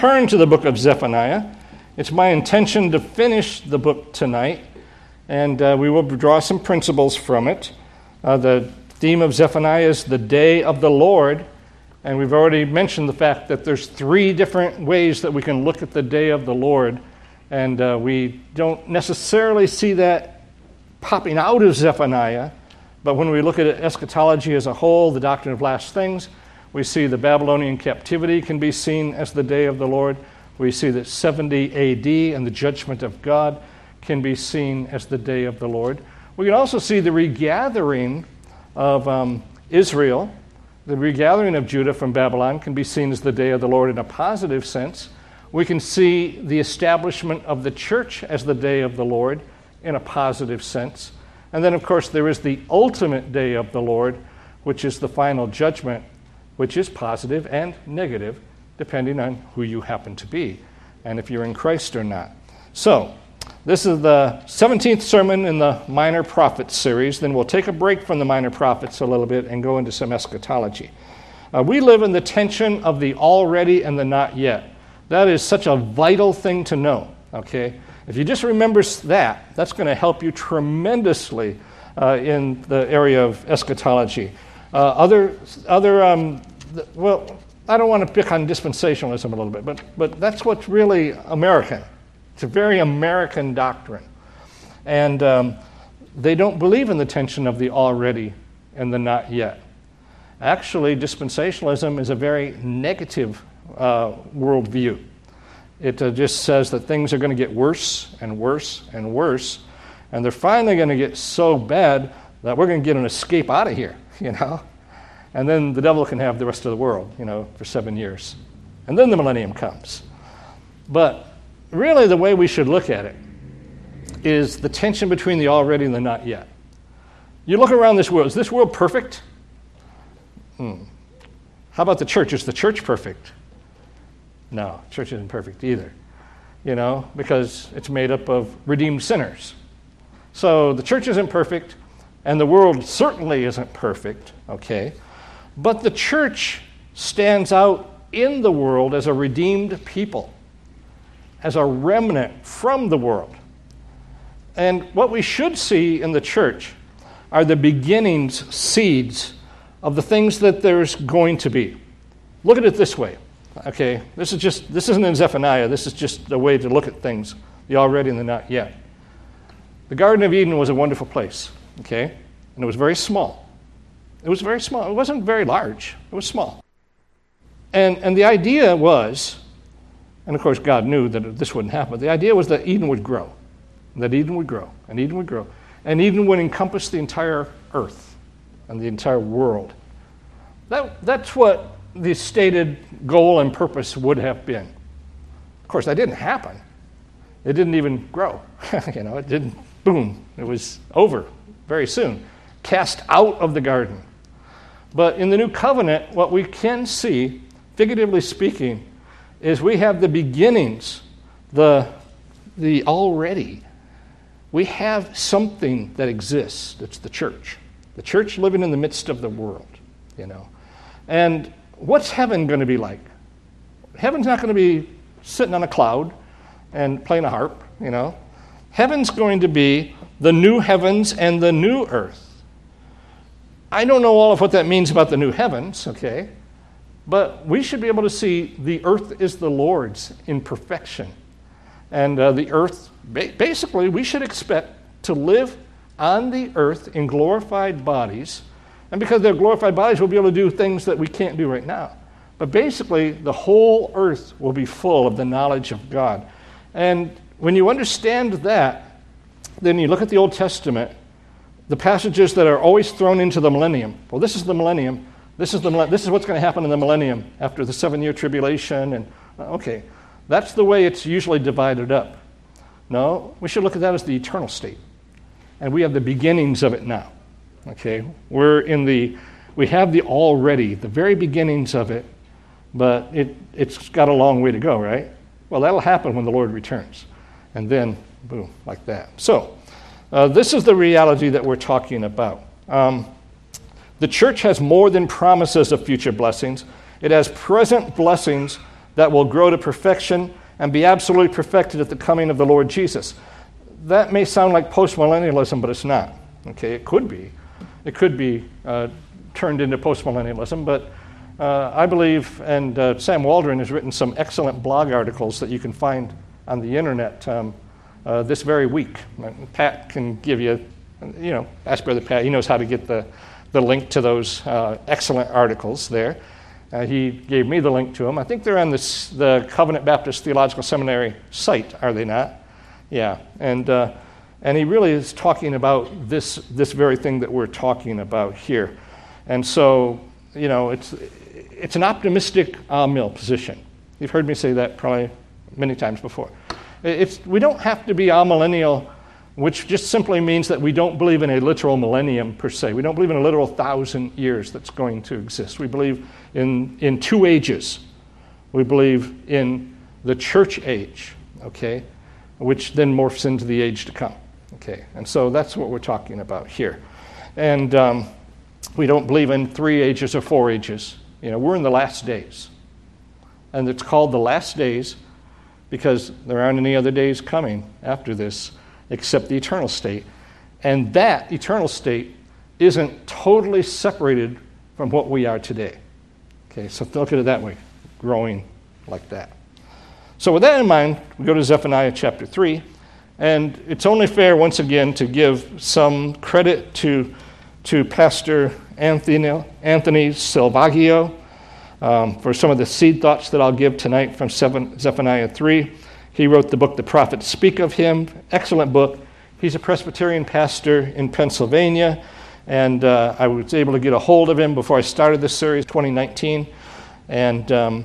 turn to the book of Zephaniah. It's my intention to finish the book tonight, and we will draw some principles from it. The theme of Zephaniah is the day of the Lord, and we've already mentioned the fact that there's 3 different ways that we can look at the day of the Lord, and we don't necessarily see that popping out of Zephaniah, but when we look at eschatology as a whole, the doctrine of last things, we see the Babylonian captivity can be seen as the day of the Lord. We see that 70 A.D. and the judgment of God can be seen as the day of the Lord. We can also see the regathering of Israel, the regathering of Judah from Babylon can be seen as the day of the Lord in a positive sense. We can see the establishment of the church as the day of the Lord in a positive sense. And then, of course, there is the ultimate day of the Lord, which is the final judgment, which is positive and negative, depending on who you happen to be and if you're in Christ or not. So, this is the 17th sermon in the Minor Prophets series. Then we'll take a break from the Minor Prophets a little bit and go into some eschatology. We live in the tension of the already and the not yet. That is such a vital thing to know, okay? If you just remember that, that's going to help you tremendously in the area of eschatology. Well, I don't want to pick on dispensationalism a little bit, but that's what's really American. It's a very American doctrine. And they don't believe in the tension of the already and the not yet. Actually, dispensationalism is a very negative worldview. It just says that things are going to get worse and worse and worse, and they're finally going to get so bad that we're going to get an escape out of here, And then the devil can have the rest of the world, for 7 years. And then the millennium comes. But really the way we should look at it is the tension between the already and the not yet. You look around this world. Is this world perfect? How about the church? Is the church perfect? No, church isn't perfect either, because it's made up of redeemed sinners. So the church isn't perfect, and the world certainly isn't perfect, okay? But the church stands out in the world as a redeemed people, as a remnant from the world. And what we should see in the church are the beginnings, seeds of the things that there's going to be. Look at it this way. Okay, this isn't in Zephaniah. This is just a way to look at things, the already and the not yet. The Garden of Eden was a wonderful place, okay? And it was very small. It was very small. It wasn't very large. It was small. And the idea was, and of course God knew that this wouldn't happen, the idea was that Eden would grow, that Eden would grow, and Eden would grow. And Eden would encompass the entire earth and the entire world. That's what the stated goal and purpose would have been. Of course, that didn't happen. It didn't even grow. It didn't, boom, it was over very soon. Cast out of the garden. But in the new covenant, what we can see, figuratively speaking, is we have the beginnings, the already. We have something that exists. It's the church. The church living in the midst of the world, And what's heaven going to be like? Heaven's not going to be sitting on a cloud and playing a harp, Heaven's going to be the new heavens and the new earth. I don't know all of what that means about the new heavens, okay? But we should be able to see the earth is the Lord's in perfection. And the earth, basically, we should expect to live on the earth in glorified bodies. And because they're glorified bodies, we'll be able to do things that we can't do right now. But basically, the whole earth will be full of the knowledge of God. And when you understand that, then you look at the Old Testament, the passages that are always thrown into the millennium. Well, this is the millennium. This is what's going to happen in the millennium after the 7-year tribulation. And okay, that's the way it's usually divided up. No, we should look at that as the eternal state. And we have the beginnings of it now. Okay, we have the already, the very beginnings of it, but it's got a long way to go, right? Well, that'll happen when the Lord returns. And then, boom, like that. So, this is the reality that we're talking about. The church has more than promises of future blessings. It has present blessings that will grow to perfection and be absolutely perfected at the coming of the Lord Jesus. That may sound like postmillennialism, but it's not. Okay, it could be. It could be turned into postmillennialism, but I believe, and Sam Waldron has written some excellent blog articles that you can find on the internet this very week. Pat can give you, ask Brother Pat. He knows how to get the link to those excellent articles there. He gave me the link to them. I think they're on the Covenant Baptist Theological Seminary site, are they not? Yeah, and he really is talking about this very thing that we're talking about here. And so, it's an optimistic mill position. You've heard me say that probably many times before. We don't have to be amillennial, which just simply means that we don't believe in a literal millennium per se. We don't believe in a literal 1,000 years that's going to exist. We believe in two ages. We believe in the church age, okay, which then morphs into the age to come, okay. And so that's what we're talking about here. And we don't believe in 3 ages or 4 ages. We're in the last days. And it's called the last days because there aren't any other days coming after this except the eternal state. And that eternal state isn't totally separated from what we are today. Okay, so look at it that way, growing like that. So with that in mind, we go to Zephaniah chapter 3, and it's only fair once again to give some credit to Pastor Anthony Silvaggio for some of the seed thoughts that I'll give tonight from Zephaniah 3. He wrote the book, The Prophets Speak of Him. Excellent book. He's a Presbyterian pastor in Pennsylvania, and I was able to get a hold of him before I started this series, 2019. And,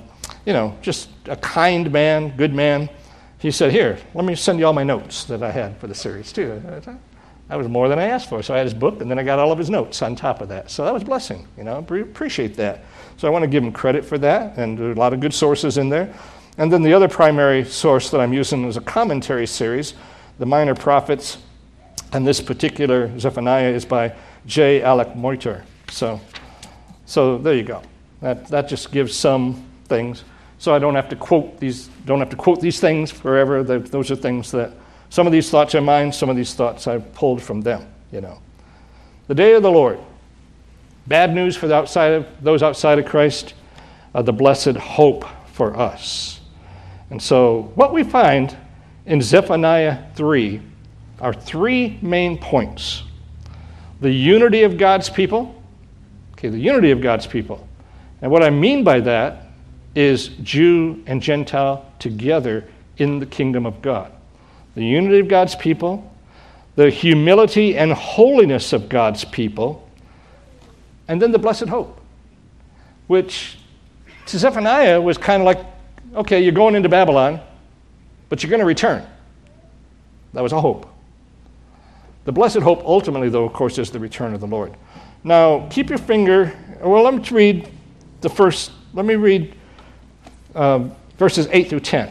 just a kind man, good man. He said, here, let me send you all my notes that I had for the series, too. That was more than I asked for. So I had his book, and then I got all of his notes on top of that. So that was a blessing, appreciate that. So I want to give him credit for that, and there are a lot of good sources in there. And then the other primary source that I'm using is a commentary series, The Minor Prophets, and this particular Zephaniah is by J. Alec Motyer. So there you go. That just gives some things. So I don't have to quote these things forever. Those are things that some of these thoughts are mine, some of these thoughts I pulled from them, The day of the Lord. Bad news for those outside of Christ, the blessed hope for us. And so what we find in Zephaniah 3 are 3 main points. The unity of God's people. Okay, the unity of God's people. And what I mean by that is Jew and Gentile together in the kingdom of God. The unity of God's people, the humility and holiness of God's people, and then the blessed hope, which to Zephaniah was kind of like, okay, you're going into Babylon, but you're going to return. That was a hope. The blessed hope ultimately, though, of course, is the return of the Lord. Now, keep your finger, let me read verses 8 through 10.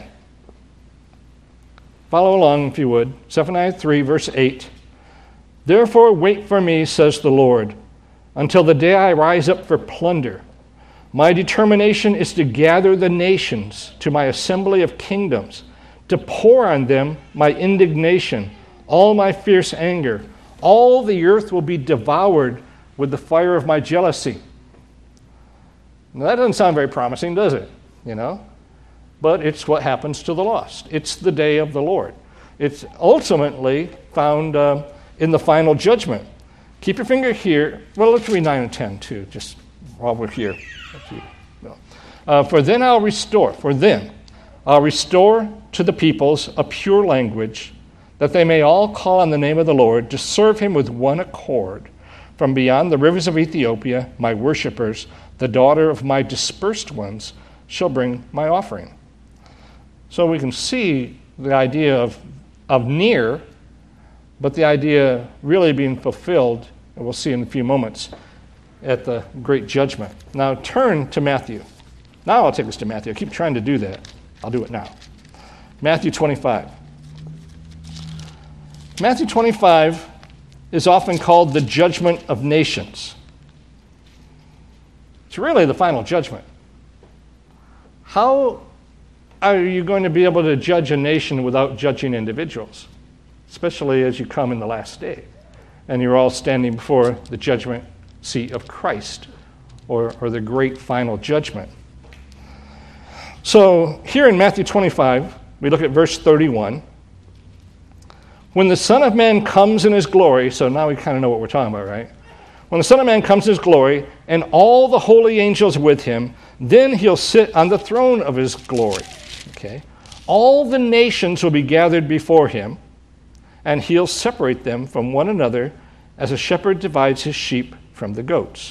Follow along, if you would. Zephaniah 3, verse 8. Therefore wait for me, says the Lord, until the day I rise up for plunder. My determination is to gather the nations to my assembly of kingdoms, to pour on them my indignation, all my fierce anger. All the earth will be devoured with the fire of my jealousy. Now, that doesn't sound very promising, does it? But it's what happens to the lost. It's the day of the Lord. It's ultimately found in the final judgment. Keep your finger here. Well, let's read 9 and 10 too, just while we're here. For then I'll restore to the peoples a pure language, that they may all call on the name of the Lord, to serve him with one accord. From beyond the rivers of Ethiopia, my worshipers, the daughter of my dispersed ones, shall bring my offering. So we can see the idea of near, but the idea really being fulfilled, and we'll see in a few moments, at the great judgment. Now turn to Matthew. Now I'll take us to Matthew. I keep trying to do that. I'll do it now. Matthew 25. Matthew 25 is often called the judgment of nations. It's really the final judgment. How are you going to be able to judge a nation without judging individuals, especially as you come in the last day and you're all standing before the judgment seat of Christ, or the great final judgment? So here in Matthew 25, we look at verse 31. When the Son of Man comes in his glory, so now we kind of know what we're talking about, right? When the Son of Man comes in his glory, and all the holy angels with him, then he'll sit on the throne of his glory. Okay? All the nations will be gathered before him, and he'll separate them from one another as a shepherd divides his sheep from the goats.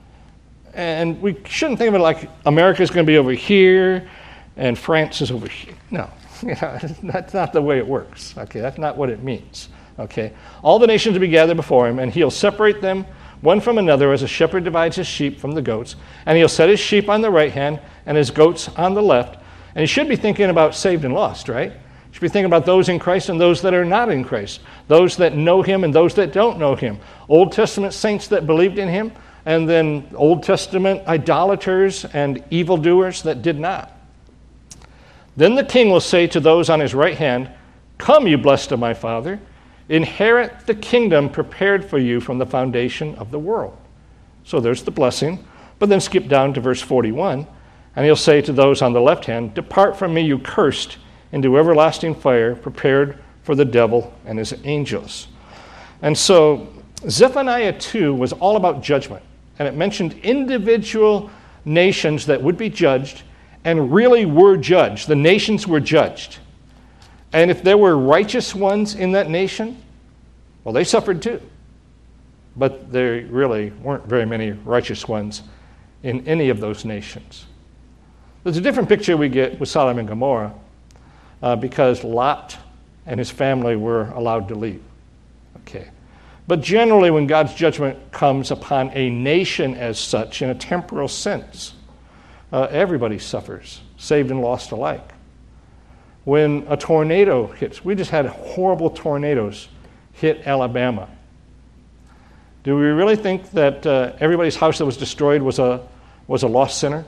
And we shouldn't think of it like America's going to be over here and France is over here. No, that's not the way it works. Okay, that's not what it means. Okay, all the nations will be gathered before him, and he'll separate them one from another as a shepherd divides his sheep from the goats. And he'll set his sheep on the right hand and his goats on the left. And he should be thinking about saved and lost, right? He should be thinking about those in Christ and those that are not in Christ, those that know him and those that don't know him, Old Testament saints that believed in him, and then Old Testament idolaters and evildoers that did not. Then the king will say to those on his right hand, "Come, you blessed of my Father, inherit the kingdom prepared for you from the foundation of the world." So there's the blessing. But then skip down to verse 41, and he'll say to those on the left hand, "Depart from me, you cursed, into everlasting fire prepared for the devil and his angels." And so Zephaniah 2 was all about judgment. And it mentioned individual nations that would be judged and really were judged. The nations were judged. And if there were righteous ones in that nation, well, they suffered too. But there really weren't very many righteous ones in any of those nations. There's a different picture we get with Sodom and Gomorrah because Lot and his family were allowed to leave. Okay. But generally, when God's judgment comes upon a nation as such, in a temporal sense, everybody suffers, saved and lost alike. When a tornado hits, we just had horrible tornadoes hit Alabama. Do we really think that everybody's house that was destroyed was a lost sinner?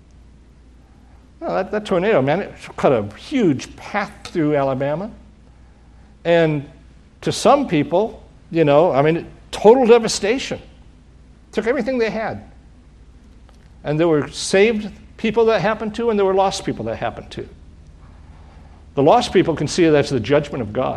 No, that tornado, man, it cut a huge path through Alabama. And to some people, total devastation. Took everything they had. And there were saved people that happened to, and there were lost people that happened to. The lost people can see it as the judgment of God.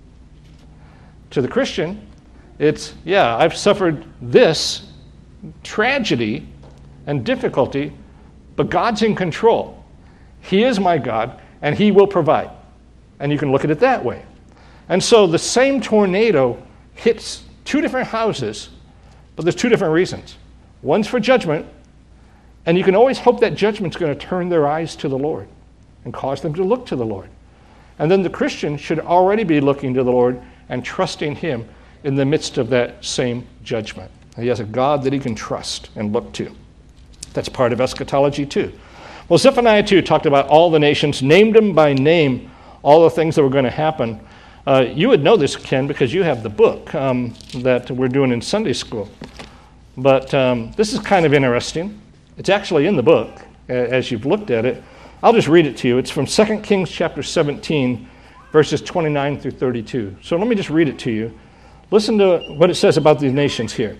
To the Christian, it's, I've suffered this tragedy and difficulty, but God's in control. He is my God, and he will provide. And you can look at it that way. And so the same tornado hits two different houses, but there's two different reasons. One's for judgment, and you can always hope that judgment's going to turn their eyes to the Lord and cause them to look to the Lord. And then the Christian should already be looking to the Lord and trusting him in the midst of that same judgment. He has a God that he can trust and look to. That's part of eschatology too. Well, Zephaniah 2 talked about all the nations, named them by name, all the things that were going to happen. You would know this, Ken, because you have the book that we're doing in Sunday school. But this is kind of interesting. It's actually in the book as you've looked at it. I'll just read it to you. It's from 2 Kings chapter 17, verses 29 through 32. So let me just read it to you. Listen to what it says about these nations here.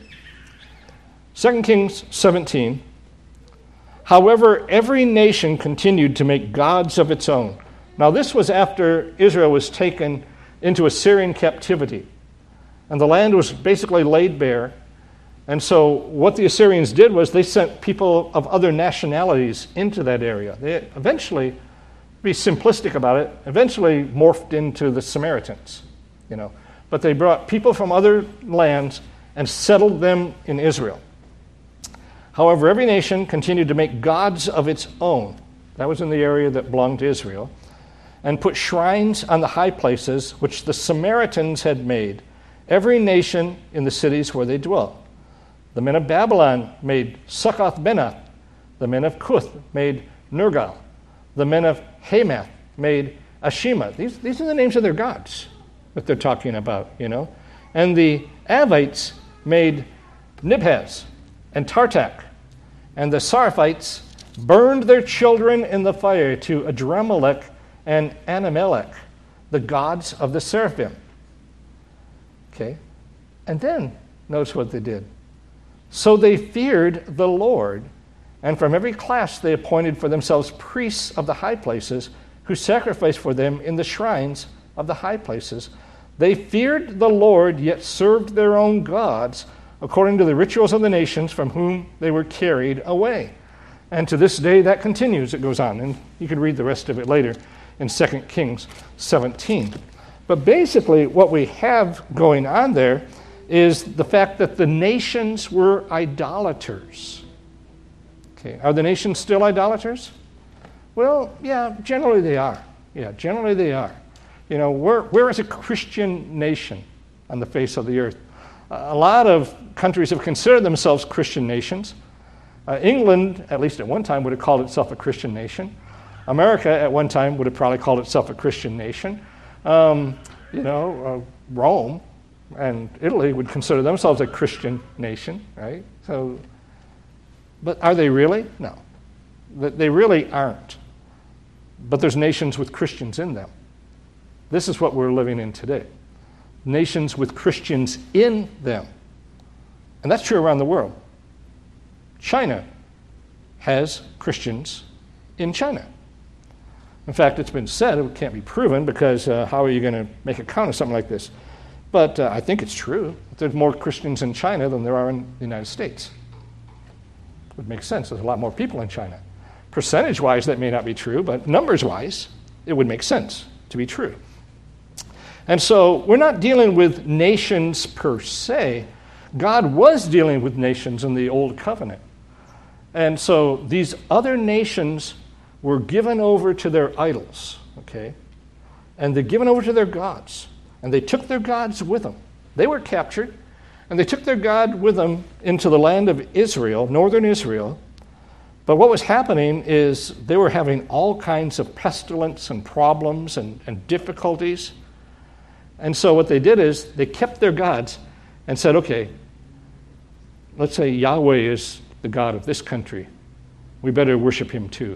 2 Kings 17. However, every nation continued to make gods of its own. Now this was after Israel was taken into Assyrian captivity. And the land was basically laid bare. And so what the Assyrians did was they sent people of other nationalities into that area. They eventually, to be simplistic about it, eventually morphed into the Samaritans, But they brought people from other lands and settled them in Israel. However, every nation continued to make gods of its own. That was in the area that belonged to Israel. And put shrines on the high places which the Samaritans had made, every nation in the cities where they dwelt. The men of Babylon made Succoth-Benoth. The men of Cuth made Nergal. The men of Hamath made Ashima. These are the names of their gods that they're talking about, And the Avites made Nibhaz and Tartak. And the Saraphites burned their children in the fire to Adramelech and Anamelech, the gods of the seraphim. Okay? And then, notice what they did. So they feared the Lord, and from every class they appointed for themselves priests of the high places, who sacrificed for them in the shrines of the high places. They feared the Lord, yet served their own gods, according to the rituals of the nations from whom they were carried away. And to this day that continues, it goes on. And you can read the rest of it later in 2 Kings 17. But basically what we have going on there is the fact that the nations were idolaters. Okay, are the nations still idolaters? Well, yeah, generally they are. Yeah, generally they are. You know, we're as a Christian nation on the face of the earth. A lot of countries have considered themselves Christian nations. England, at least at one time, would have called itself a Christian nation. America, at one time, would have probably called itself a Christian nation. Rome and Italy would consider themselves a Christian nation, right? So, but are they really? No. They really aren't. But there's nations with Christians in them. This is what we're living in today. Nations with Christians in them. And that's true around the world. China has Christians in China. In fact, it's been said, it can't be proven because how are you going to make a count of something like this? But I think it's true. There's more Christians in China than there are in the United States. It would make sense. There's a lot more people in China. Percentage-wise, that may not be true, but numbers-wise, it would make sense to be true. And so we're not dealing with nations per se. God was dealing with nations in the Old Covenant. And so these other nations were given over to their idols, okay? And they're given over to their gods. And they took their gods with them. They were captured, and they took their God with them into the land of Israel, northern Israel. But what was happening is they were having all kinds of pestilence and problems and difficulties. And so what they did is they kept their gods and said, okay, let's say Yahweh is the God of this country. We better worship him too.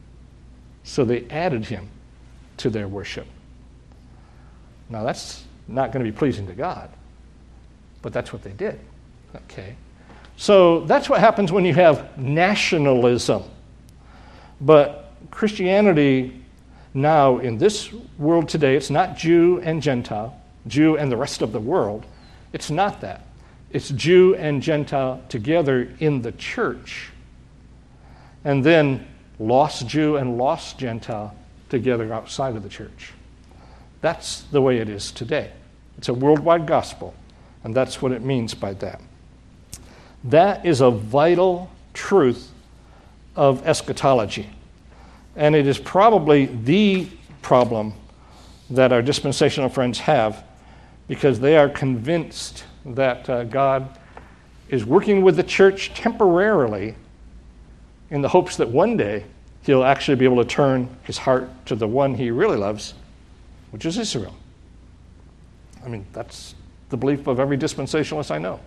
So they added him to their worship. Now that's not going to be pleasing to God, but that's what they did. Okay. So that's what happens when you have nationalism. But Christianity now in this world today, it's not Jew and Gentile, Jew and the rest of the world. It's not that. It's Jew and Gentile together in the church. And then lost Jew and lost Gentile together outside of the church. That's the way it is today. It's a worldwide gospel, and that's what it means by that. That is a vital truth of eschatology. And it is probably the problem that our dispensational friends have, because they are convinced that God is working with the church temporarily in the hopes that one day he'll actually be able to turn his heart to the one he really loves, which is Israel. I mean, that's the belief of every dispensationalist I know.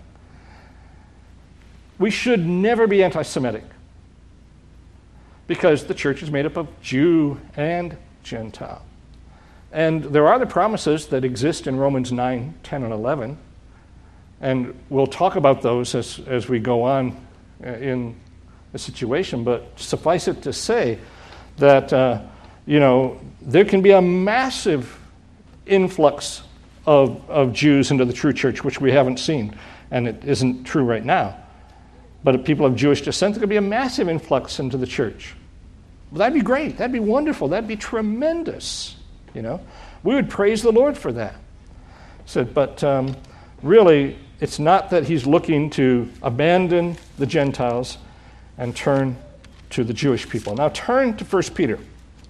We should never be anti-Semitic, because the church is made up of Jew and Gentile. And there are the promises that exist in Romans 9, 10, and 11. And we'll talk about those as we go on in the situation. But suffice it to say that, there can be a massive influx of Jews into the true church, which we haven't seen. And it isn't true right now. But if people of Jewish descent, there could be a massive influx into the church. Well, that'd be great. That'd be wonderful. That'd be tremendous. We would praise the Lord for that. But really, it's not that he's looking to abandon the Gentiles and turn to the Jewish people. Now turn to 1 Peter.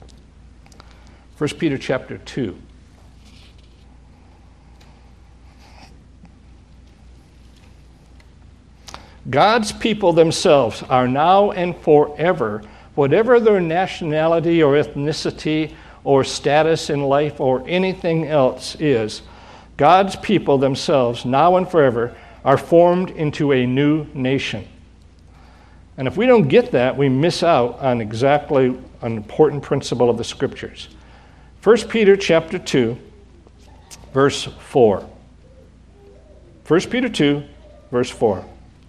1 Peter chapter 2. God's people themselves are now and forever, whatever their nationality or ethnicity or status in life or anything else is, God's people themselves, now and forever, are formed into a new nation. And if we don't get that, we miss out on exactly an important principle of the Scriptures. 1 Peter chapter 2, verse 4. 1 Peter 2, verse 4.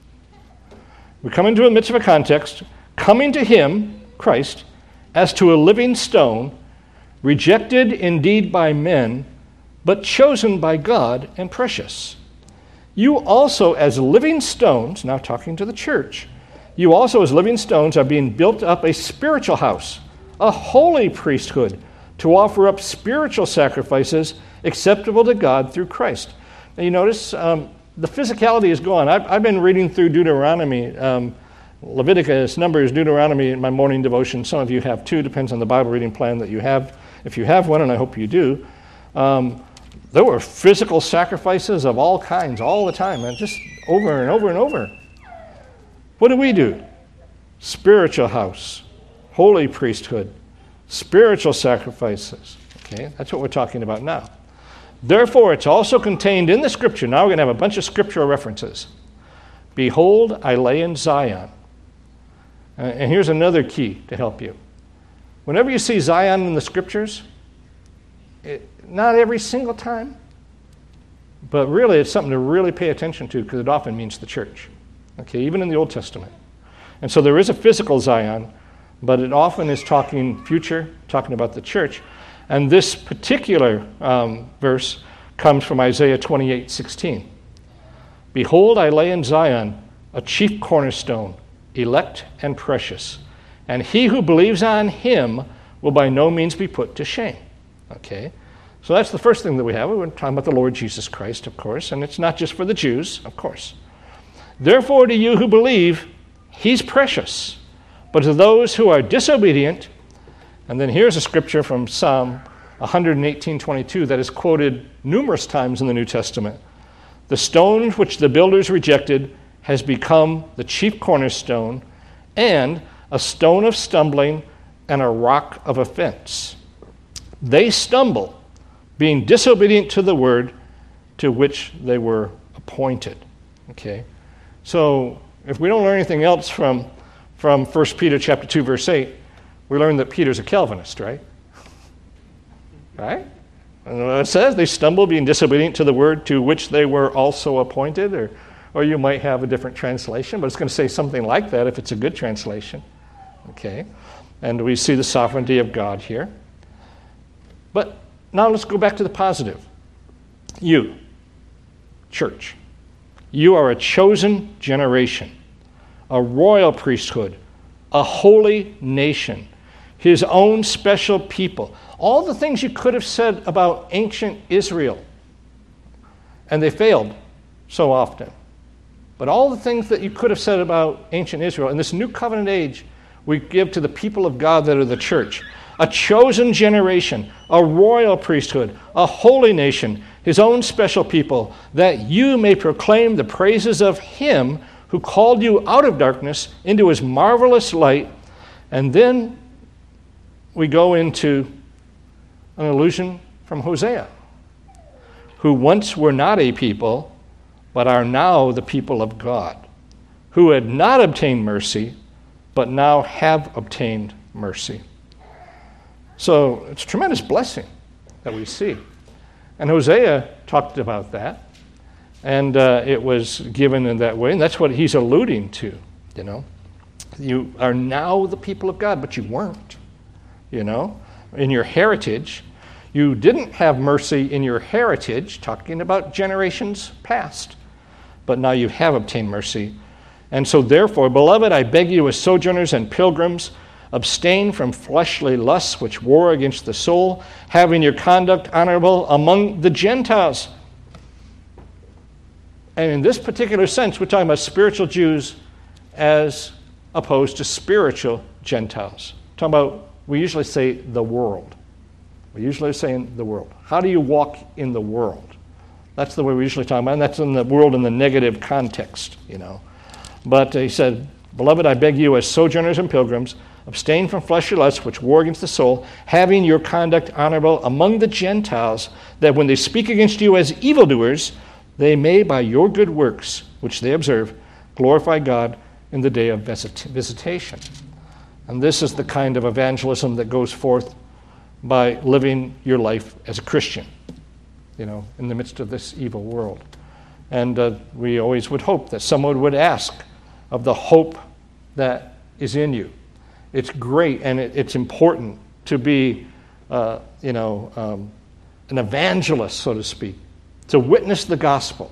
We come into the midst of a context, coming to him, Christ, as to a living stone, rejected indeed by men, but chosen by God and precious. You also as living stones, now talking to the church, you also as living stones are being built up a spiritual house, a holy priesthood, to offer up spiritual sacrifices acceptable to God through Christ. Now you notice the physicality is gone. I've been reading through Deuteronomy, Leviticus, Numbers, Deuteronomy in my morning devotion. Some of you have too, depends on the Bible reading plan that you have. If you have one, and I hope you do, there were physical sacrifices of all kinds all the time, and just over and over and over. What do? Spiritual house, holy priesthood, spiritual sacrifices. Okay, that's what we're talking about now. Therefore, it's also contained in the Scripture. Now we're going to have a bunch of scriptural references. Behold, I lay in Zion. And here's another key to help you. Whenever you see Zion in the Scriptures, not every single time, but really it's something to really pay attention to because it often means the church. Okay, even in the Old Testament. And so there is a physical Zion, but it often is talking future, talking about the church. And this particular verse comes from Isaiah 28:16. Behold, I lay in Zion a chief cornerstone, elect and precious, and he who believes on him will by no means be put to shame. Okay, so that's the first thing that we have. We're talking about the Lord Jesus Christ, of course, and it's not just for the Jews, of course. Therefore, to you who believe, he's precious. But to those who are disobedient, and then here's a scripture from Psalm 118:22 that is quoted numerous times in the New Testament. The stone which the builders rejected has become the chief cornerstone, and a stone of stumbling and a rock of offense. They stumble, being disobedient to the word to which they were appointed. Okay? So if we don't learn anything else from 1 Peter chapter 2, verse 8, we learn that Peter's a Calvinist, right? Right? And it says they stumble, being disobedient to the word to which they were also appointed, or you might have a different translation, but it's going to say something like that if it's a good translation. Okay? And we see the sovereignty of God here. But now let's go back to the positive. You, church, you are a chosen generation, a royal priesthood, a holy nation, his own special people. All the things you could have said about ancient Israel, and they failed so often. But all the things that you could have said about ancient Israel, in this new covenant age, we give to the people of God that are the church. A chosen generation, a royal priesthood, a holy nation, his own special people, that you may proclaim the praises of him who called you out of darkness into his marvelous light. And then we go into an allusion from Hosea, who once were not a people, but are now the people of God, who had not obtained mercy, but now have obtained mercy. So it's a tremendous blessing that we see. And Hosea talked about that, and it was given in that way, and that's what he's alluding to, you know. You are now the people of God, but you weren't, you know. In your heritage, you didn't have mercy in your heritage, talking about generations past, but now you have obtained mercy. And so therefore, beloved, I beg you as sojourners and pilgrims, abstain from fleshly lusts which war against the soul, having your conduct honorable among the Gentiles. And in this particular sense, we're talking about spiritual Jews as opposed to spiritual Gentiles. We're talking about, we usually say the world. We usually say in the world. How do you walk in the world? That's the way we usually talk about it, and that's in the world in the negative context, you know. But he said, beloved, I beg you as sojourners and pilgrims, abstain from fleshly lusts which war against the soul, having your conduct honorable among the Gentiles, that when they speak against you as evildoers, they may by your good works, which they observe, glorify God in the day of visitation. And this is the kind of evangelism that goes forth by living your life as a Christian, in the midst of this evil world. And we always would hope that someone would ask of the hope that is in you. It's great and it's important to be, an evangelist, so to speak, to witness the gospel.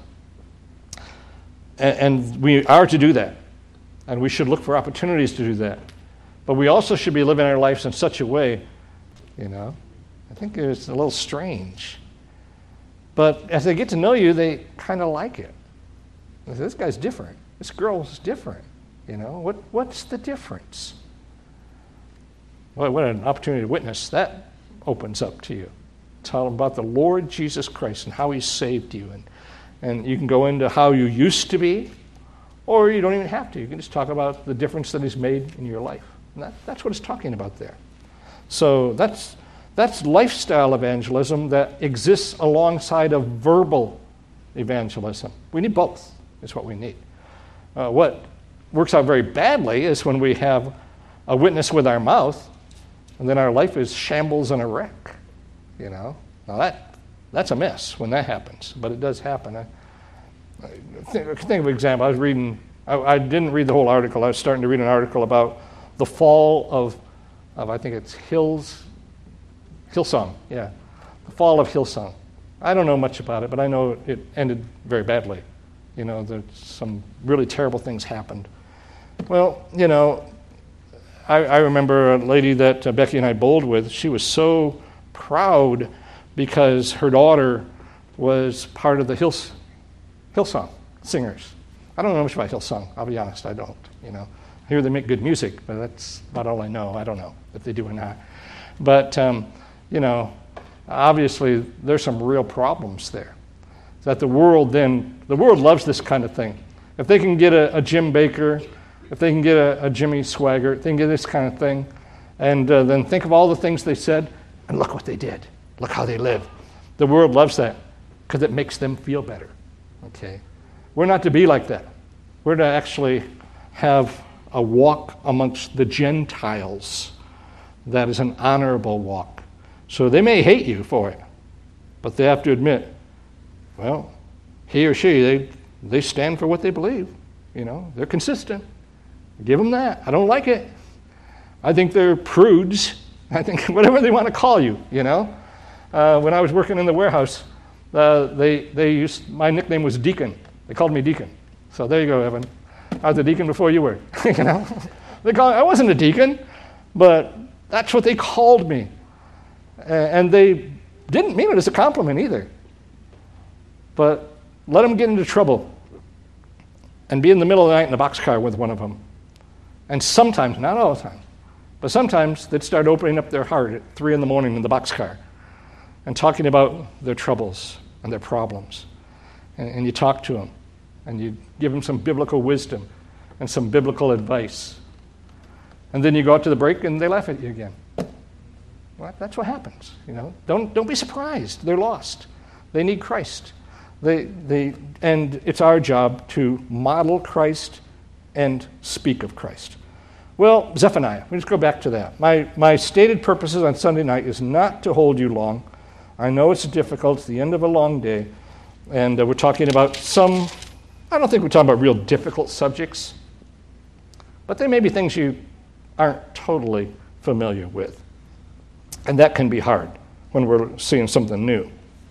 And we are to do that. And we should look for opportunities to do that. But we also should be living our lives in such a way, I think it's a little strange. But as they get to know you, they kind of like it. They say, this guy's different. This girl's different. What's the difference? Well, what an opportunity to witness that opens up to you. Tell them about the Lord Jesus Christ and how he saved you. And you can go into how you used to be, or you don't even have to. You can just talk about the difference that he's made in your life. And that's what it's talking about there. So that's lifestyle evangelism that exists alongside of verbal evangelism. We need both, is what we need. What works out very badly is when we have a witness with our mouth, and then our life is shambles and a wreck. Now that's a mess when that happens, but it does happen. I think of an example. I was reading. I didn't read the whole article. I was starting to read an article about the fall of I think it's Hillsong. Yeah, the fall of Hillsong. I don't know much about it, but I know it ended very badly. Some really terrible things happened. Well, I remember a lady that Becky and I bowled with. She was so proud because her daughter was part of the Hillsong singers. I don't know much about Hillsong. I'll be honest, I don't. I hear they make good music, but that's about all I know. I don't know if they do or not. But obviously there's some real problems there. That the world loves this kind of thing. If they can get a Jim Baker, if they can get a Jimmy Swaggart, they can get this kind of thing, and then think of all the things they said, and look what they did. Look how they live. The world loves that because it makes them feel better. Okay, we're not to be like that. We're to actually have a walk amongst the Gentiles that is an honorable walk. So they may hate you for it, but they have to admit, well, he or she, they stand for what they believe. They're consistent. Give them that. I don't like it. I think they're prudes. I think whatever they want to call you, When I was working in the warehouse, my nickname was Deacon. They called me Deacon. So there you go, Evan. I was a deacon before you were. I wasn't a deacon, but that's what they called me. And they didn't mean it as a compliment either. But let them get into trouble and be in the middle of the night in a boxcar with one of them. And sometimes, not all the time, but sometimes they'd start opening up their heart at 3 a.m. in the boxcar and talking about their troubles and their problems. And you talk to them and you give them some biblical wisdom and some biblical advice. And then you go out to the break and they laugh at you again. Well, that's what happens. Don't be surprised. They're lost. They need Christ. And it's our job to model Christ and speak of Christ. Well, Zephaniah, we just go back to that. My stated purposes on Sunday night is not to hold you long. I know it's difficult. It's the end of a long day. And we're talking about I don't think we're talking about real difficult subjects, but they may be things you aren't totally familiar with. And that can be hard when we're seeing something new.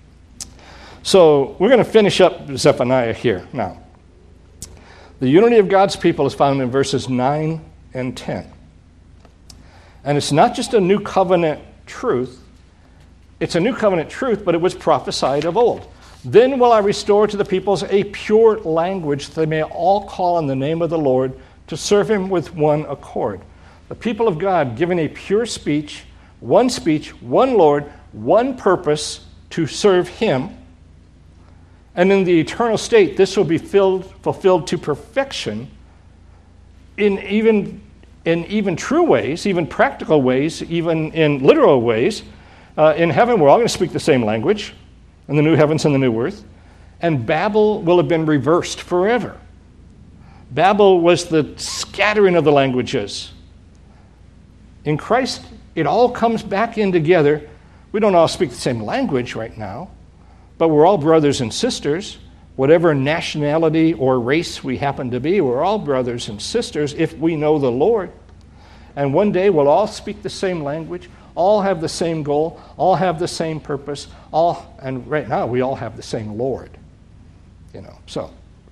So we're going to finish up Zephaniah here now. The unity of God's people is found in verses 9 and 10. And it's not just a new covenant truth. It's a new covenant truth, but it was prophesied of old. Then will I restore to the peoples a pure language, that they may all call on the name of the Lord to serve him with one accord. The people of God given a pure speech, one Lord, one purpose to serve him. And in the eternal state, this will be fulfilled to perfection in even true ways, even practical ways, even in literal ways. In heaven, we're all going to speak the same language, in the new heavens and the new earth. And Babel will have been reversed forever. Babel was the scattering of the languages. In Christ, it all comes back in together. We don't all speak the same language right now, but we're all brothers and sisters. Whatever nationality or race we happen to be, we're all brothers and sisters if we know the Lord. And one day we'll all speak the same language, all have the same goal, all have the same purpose, and right now we all have the same Lord. So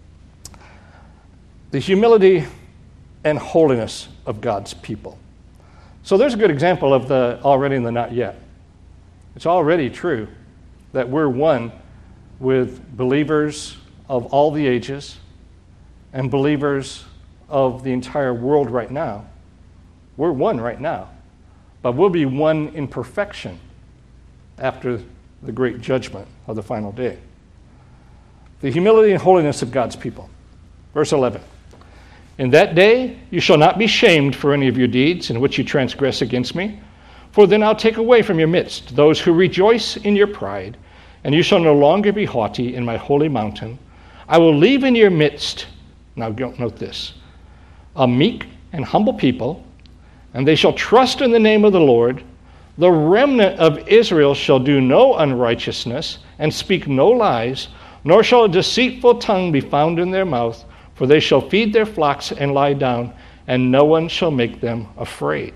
the humility and holiness of God's people. So there's a good example of the already and the not yet. It's already true that we're one with believers of all the ages and believers of the entire world right now. We're one right now, but we'll be one in perfection after the great judgment of the final day. The humility and holiness of God's people. Verse 11. In that day you shall not be shamed for any of your deeds in which you transgress against me, for then I'll take away from your midst those who rejoice in your pride, and you shall no longer be haughty in my holy mountain. I will leave in your midst, now note this, a meek and humble people, and they shall trust in the name of the Lord. The remnant of Israel shall do no unrighteousness and speak no lies, nor shall a deceitful tongue be found in their mouth, for they shall feed their flocks and lie down, and no one shall make them afraid.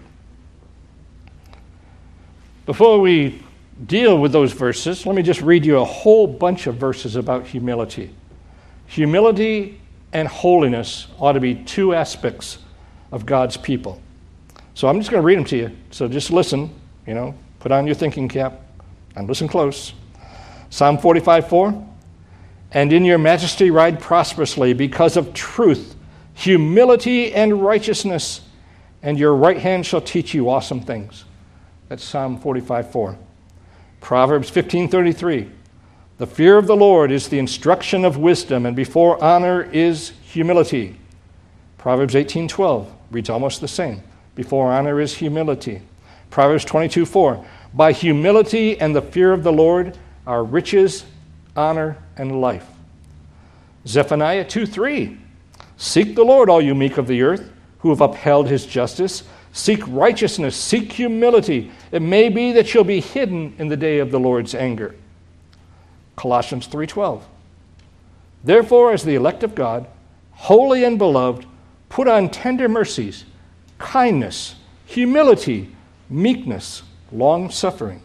Before we deal with those verses, let me just read you a whole bunch of verses about humility. Humility and holiness ought to be two aspects of God's people. So I'm just going to read them to you. So just listen, put on your thinking cap and listen close. Psalm 45:4. And in your majesty ride prosperously because of truth, humility, and righteousness, and your right hand shall teach you awesome things. That's Psalm 45:4. Proverbs 15:33. The fear of the Lord is the instruction of wisdom, and before honor is humility. Proverbs 18:12 reads almost the same. Before honor is humility. Proverbs 22:4. By humility and the fear of the Lord are riches, honor, and life. Zephaniah 2:3. Seek the Lord, all you meek of the earth, who have upheld his justice. Seek righteousness, seek humility. It may be that you'll be hidden in the day of the Lord's anger. Colossians 3:12. Therefore, as the elect of God, holy and beloved, put on tender mercies, kindness, humility, meekness, long-suffering.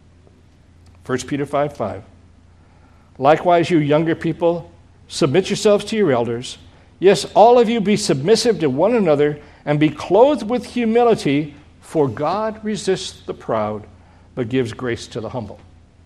1 Peter 5:5. Likewise, you younger people, submit yourselves to your elders. Yes, all of you be submissive to one another and be clothed with humility, for God resists the proud, but gives grace to the humble.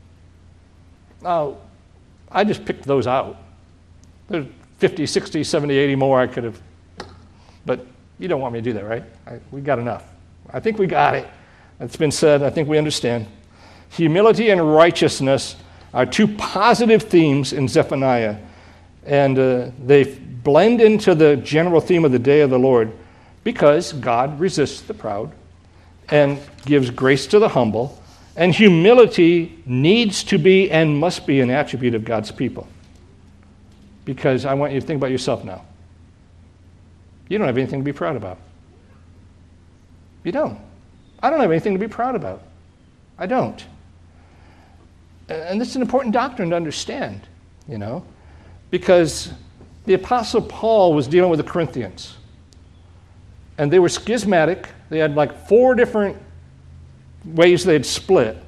Now, I just picked those out. There's 50, 60, 70, 80 more I could have, but you don't want me to do that, right? We got enough. I think we got it. It's been said. I think we understand. Humility and righteousness are two positive themes in Zephaniah, and they blend into the general theme of the day of the Lord because God resists the proud and gives grace to the humble, and humility needs to be and must be an attribute of God's people. Because I want you to think about yourself now. You don't have anything to be proud about. You don't. I don't have anything to be proud about. I don't. And this is an important doctrine to understand, because the Apostle Paul was dealing with the Corinthians. And they were schismatic. They had like 4 different ways they'd split.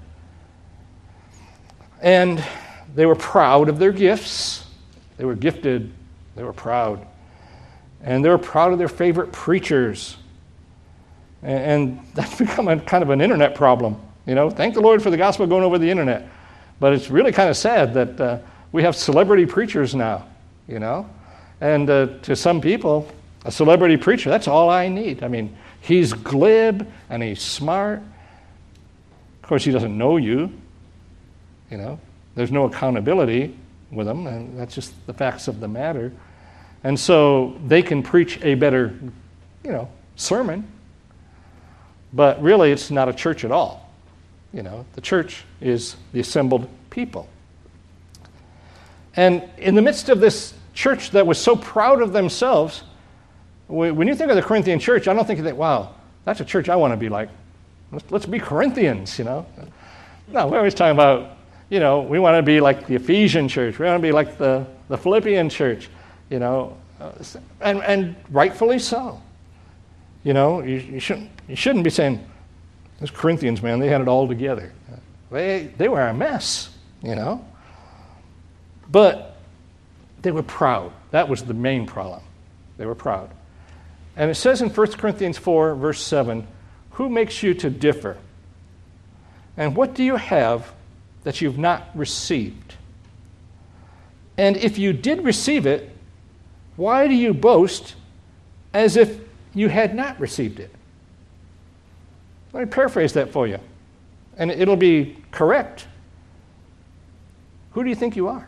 And they were proud of their gifts. They were gifted. They were proud. And they were proud of their favorite preachers. And that's become kind of an internet problem. Thank the Lord for the gospel going over the internet. But it's really kind of sad that we have celebrity preachers now, And to some people, a celebrity preacher, that's all I need. I mean, he's glib and he's smart. Of course, he doesn't know you. There's no accountability with him, and that's just the facts of the matter. And so they can preach a better, sermon. But really, it's not a church at all. The church is the assembled people. And in the midst of this church that was so proud of themselves, When you think of the Corinthian church, I don't think you think, wow, that's a church I want to be like. Let's be Corinthians, No, we're always talking about, we want to be like the Ephesian church. We want to be like the Philippian church, and rightfully so. You shouldn't be saying, those Corinthians, man, they had it all together. They were a mess, But they were proud. That was the main problem. They were proud. And it says in 1 Corinthians 4, verse 7, who makes you to differ? And what do you have that you've not received? And if you did receive it, why do you boast as if you had not received it? Let me paraphrase that for you, and it'll be correct. Who do you think you are?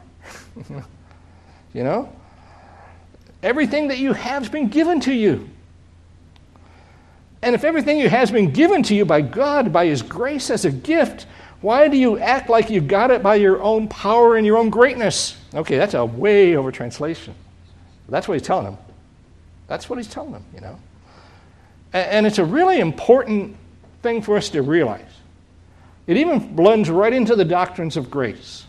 Everything that you have has been given to you. And if everything you have has been given to you by God, by His grace as a gift, why do you act like you got it by your own power and your own greatness? Okay, that's a way over translation. That's what he's telling them. That's what he's telling them, And it's a really important thing for us to realize. It even blends right into the doctrines of grace.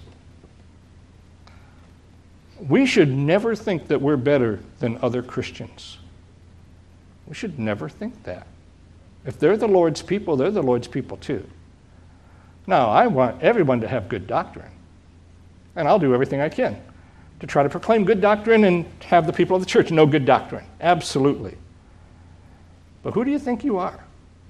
We should never think that we're better than other Christians. We should never think that. If they're the Lord's people, they're the Lord's people too. Now, I want everyone to have good doctrine. And I'll do everything I can to try to proclaim good doctrine and have the people of the church know good doctrine. Absolutely. But who do you think you are?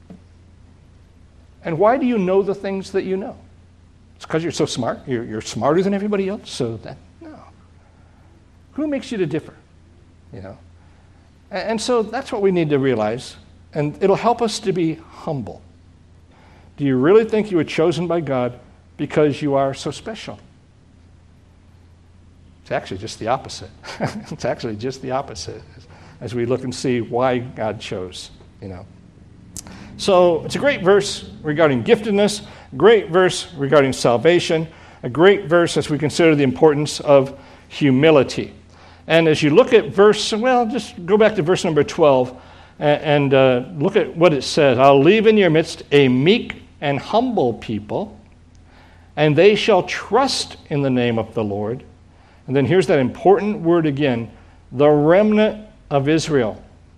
And why do you know the things that you know? It's because you're so smart? You're smarter than everybody else? No. Who makes you to differ? And so that's what we need to realize. And it'll help us to be humble. Do you really think you were chosen by God because you are so special? It's actually just the opposite. It's actually just the opposite as we look and see why God chose, So it's a great verse regarding giftedness, a great verse regarding salvation, a great verse as we consider the importance of humility. And as you look at just go back to verse number 12 and look at what it says. I'll leave in your midst a meek and humble people, and they shall trust in the name of the Lord. And then here's that important word again, the remnant of Israel.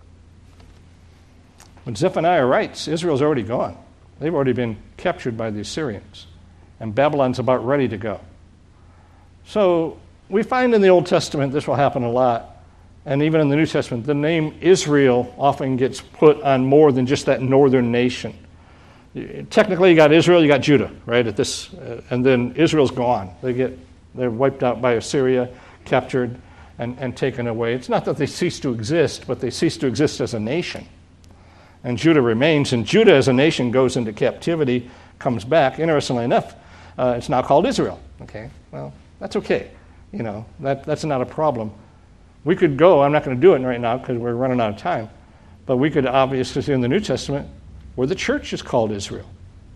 When Zephaniah writes, Israel's already gone. They've already been captured by the Assyrians, and Babylon's about ready to go. So we find in the Old Testament this will happen a lot, and even in the New Testament, the name Israel often gets put on more than just that northern nation. Technically, you got Israel, you got Judah, right? And then Israel's gone. They're wiped out by Assyria, captured, and taken away. It's not that they cease to exist, but they cease to exist as a nation. And Judah remains, and Judah as a nation goes into captivity, comes back. Interestingly enough, it's now called Israel. Okay, well, that's okay. That's not a problem. We could go, I'm not going to do it right now because we're running out of time, but we could obviously see in the New Testament where the church is called Israel.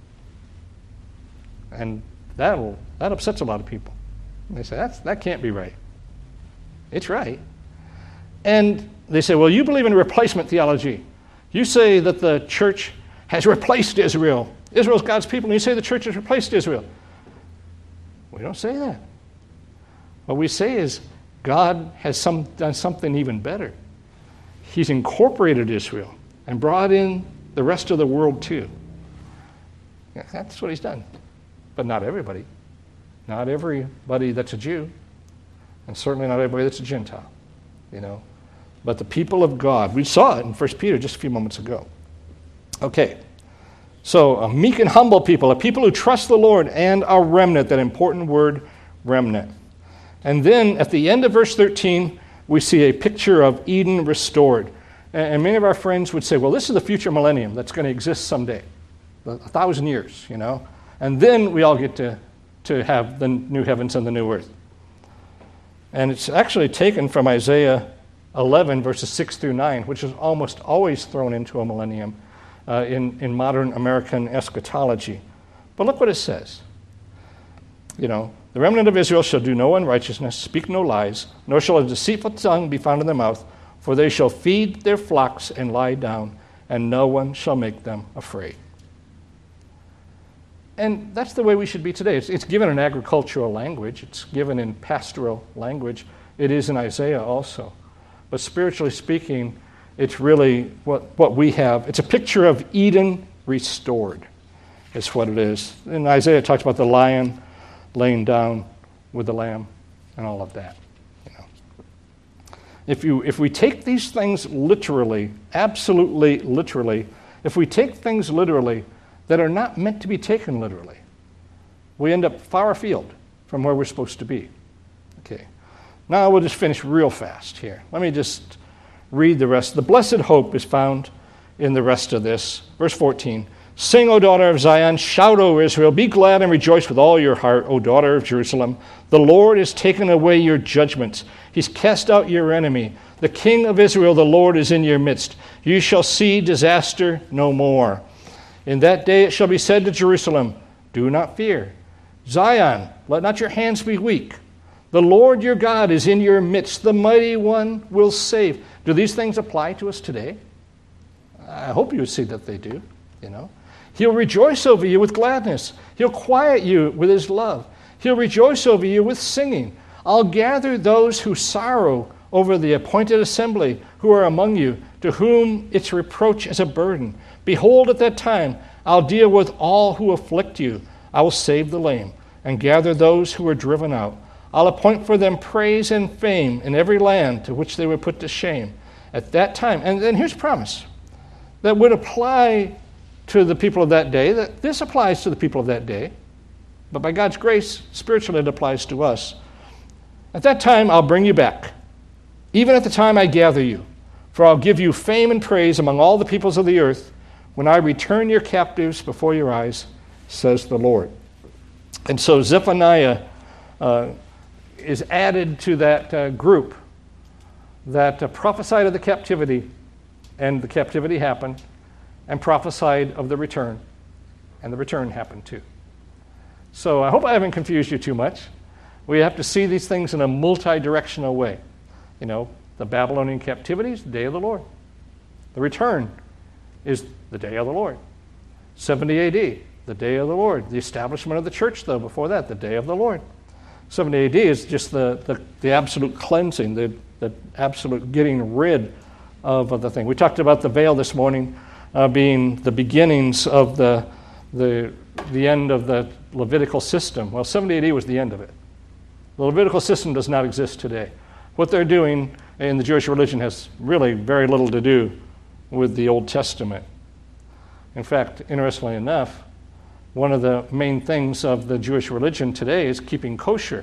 And that upsets a lot of people. They say, that can't be right. It's right. And they say, well, you believe in replacement theology. You say that the church has replaced Israel. Israel's God's people, and you say the church has replaced Israel. We don't say that. What we say is God has done something even better. He's incorporated Israel and brought in the rest of the world too. Yeah, that's what he's done. But not everybody. Not everybody that's a Jew, and certainly not everybody that's a Gentile. But the people of God, we saw it in 1 Peter just a few moments ago. Okay, so a meek and humble people, a people who trust the Lord, and a remnant, that important word, remnant. And then at the end of verse 13, we see a picture of Eden restored. And many of our friends would say, well, this is the future millennium that's going to exist someday, 1,000 years, And then we all get to have the new heavens and the new earth. And it's actually taken from Isaiah 11, verses 6 through 9, which is almost always thrown into a millennium in modern American eschatology. But look what it says. The remnant of Israel shall do no unrighteousness, speak no lies, nor shall a deceitful tongue be found in their mouth. For they shall feed their flocks and lie down, and no one shall make them afraid. And that's the way we should be today. It's given in agricultural language. It's given in pastoral language. It is in Isaiah also. But spiritually speaking, it's really what we have. It's a picture of Eden restored, is what it is. In Isaiah, it talks about the lion laying down with the lamb and all of that. If we take these things literally, absolutely literally, if we take things literally that are not meant to be taken literally, we end up far afield from where we're supposed to be. Okay. Now we'll just finish real fast here. Let me just read the rest. The blessed hope is found in the rest of this. Verse 14. Sing, O daughter of Zion, shout, O Israel, be glad and rejoice with all your heart, O daughter of Jerusalem. The Lord has taken away your judgments. He's cast out your enemy. The King of Israel, the Lord, is in your midst. You shall see disaster no more. In that day it shall be said to Jerusalem, do not fear. Zion, let not your hands be weak. The Lord your God is in your midst. The mighty one will save. Do these things apply to us today? I hope you would see that they do, He'll rejoice over you with gladness. He'll quiet you with his love. He'll rejoice over you with singing. I'll gather those who sorrow over the appointed assembly who are among you, to whom its reproach is a burden. Behold, at that time, I'll deal with all who afflict you. I will save the lame and gather those who are driven out. I'll appoint for them praise and fame in every land to which they were put to shame. At that time, and then here's a promise that would apply to the people of that day, that this applies to the people of that day, but by God's grace, spiritually it applies to us. At that time, I'll bring you back, even at the time I gather you, for I'll give you fame and praise among all the peoples of the earth when I return your captives before your eyes, says the Lord. And so Zephaniah is added to that group that prophesied of the captivity, and the captivity happened, and prophesied of the return, and the return happened too. So I hope I haven't confused you too much. We have to see these things in a multi-directional way. The Babylonian captivity is the day of the Lord. The return is the day of the Lord. 70 AD, the day of the Lord. The establishment of the church, though, before that, the day of the Lord. 70 AD is just the absolute cleansing, the absolute getting rid of the thing. We talked about the veil this morning being the beginnings of the end of the Levitical system. Well, 70 AD was the end of it. The Levitical system does not exist today. What they're doing in the Jewish religion has really very little to do with the Old Testament. In fact, interestingly enough, one of the main things of the Jewish religion today is keeping kosher.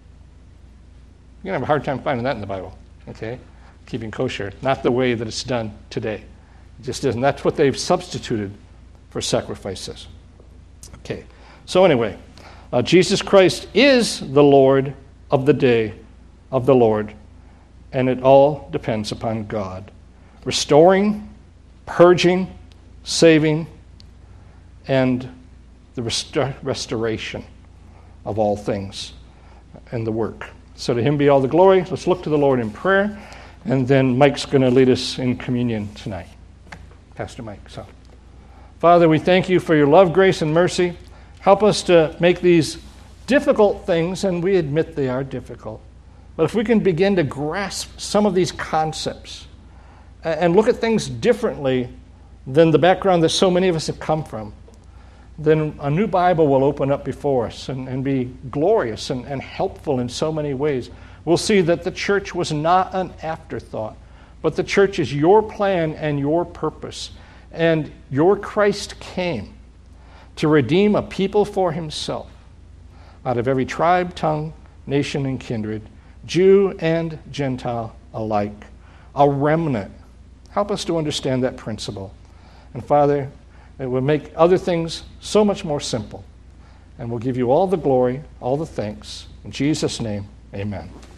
You're going to have a hard time finding that in the Bible, okay? Keeping kosher, not the way that it's done today. It just isn't. That's what they've substituted for sacrifices. Okay, so anyway, Jesus Christ is the Lord of the day of the Lord, and it all depends upon God. Restoring, purging, saving, and the restoration of all things and the work. So to him be all the glory. Let's look to the Lord in prayer, and then Mike's going to lead us in communion tonight. Pastor Mike. So, Father, we thank you for your love, grace, and mercy. Help us to make these difficult things, and we admit they are difficult. But if we can begin to grasp some of these concepts and look at things differently than the background that so many of us have come from, then a new Bible will open up before us and be glorious and helpful in so many ways. We'll see that the church was not an afterthought, but the church is your plan and your purpose. And your Christ came to redeem a people for himself out of every tribe, tongue, nation, and kindred, Jew and Gentile alike. A remnant. Help us to understand that principle. And Father, it will make other things so much more simple. And we'll give you all the glory, all the thanks. In Jesus' name, amen.